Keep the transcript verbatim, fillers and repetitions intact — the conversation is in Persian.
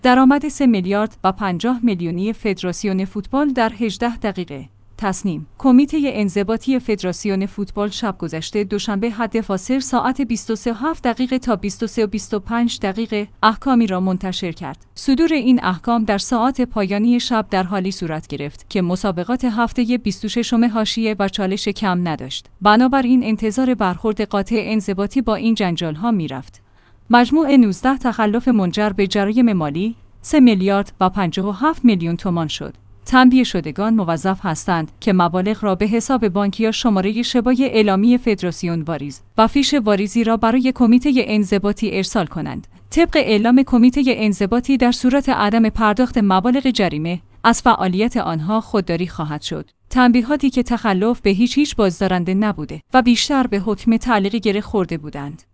درآمد سه میلیارد و پنجاه میلیونی فدراسیون فوتبال در هجده دقیقه. تصنیم: کمیته انضباطی فدراسیون فوتبال شب گذشته دوشنبه حدفاصل ساعت بیست و سه و هفت دقیقه تا بیست و سه و بیست و پنج دقیقه احکامی را منتشر کرد. صدور این احکام در ساعات پایانی شب در حالی صورت گرفت که مسابقات هفته بیست و ششم حاشیه و چالش کم نداشت. بنابراین انتظار برخورد قاطع انضباطی با این جنجال‌ها می‌رفت. مجموع نوزده تخلف منجر به جرایم مالی سه میلیارد و پنجاه و هفت میلیون تومان شد. تنبیه شدگان موظف هستند که مبالغ را به حساب بانکی یا شماره شبای اعلامی فدراسیون واریز و فیش واریزی را برای کمیته انضباطی ارسال کنند. طبق اعلام کمیته انضباطی در صورت عدم پرداخت مبالغ جریمه از فعالیت آنها خودداری خواهد شد. تنبیهاتی که تخلف به هیچ هیچ بازدارنده نبوده و بیشتر به حکم تعلیق گره خورده بودند.